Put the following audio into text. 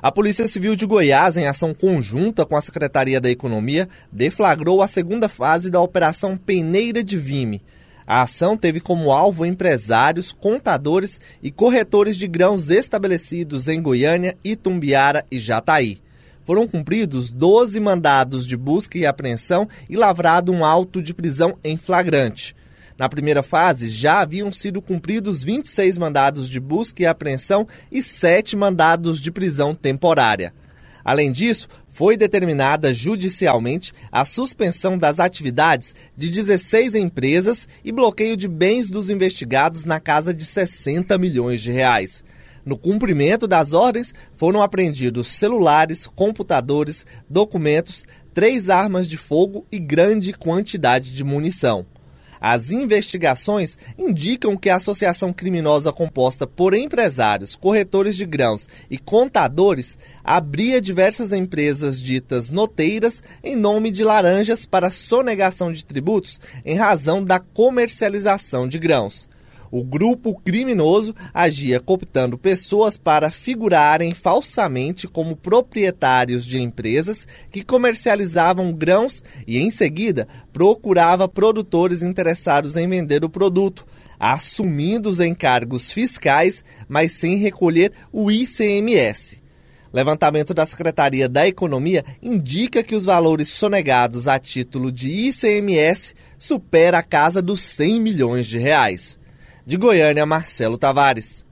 A Polícia Civil de Goiás, em ação conjunta com a Secretaria da Economia, deflagrou a segunda fase da Operação Peneira de Vime. A ação teve como alvo empresários, contadores e corretores de grãos estabelecidos em Goiânia, Itumbiara e Jataí. Foram cumpridos 12 mandados de busca e apreensão e lavrado um auto de prisão em flagrante. Na primeira fase, já haviam sido cumpridos 26 mandados de busca e apreensão e 7 mandados de prisão temporária. Além disso, foi determinada judicialmente a suspensão das atividades de 16 empresas e bloqueio de bens dos investigados na casa de 60 milhões de reais. No cumprimento das ordens, foram apreendidos celulares, computadores, documentos, 3 armas de fogo e grande quantidade de munição. As investigações indicam que a associação criminosa composta por empresários, corretores de grãos e contadores abria diversas empresas ditas noteiras em nome de laranjas para sonegação de tributos em razão da comercialização de grãos. O grupo criminoso agia cooptando pessoas para figurarem falsamente como proprietários de empresas que comercializavam grãos e, em seguida, procurava produtores interessados em vender o produto, assumindo os encargos fiscais, mas sem recolher o ICMS. Levantamento da Secretaria da Economia indica que os valores sonegados a título de ICMS supera a casa dos 100 milhões de reais. De Goiânia, Marcelo Tavares.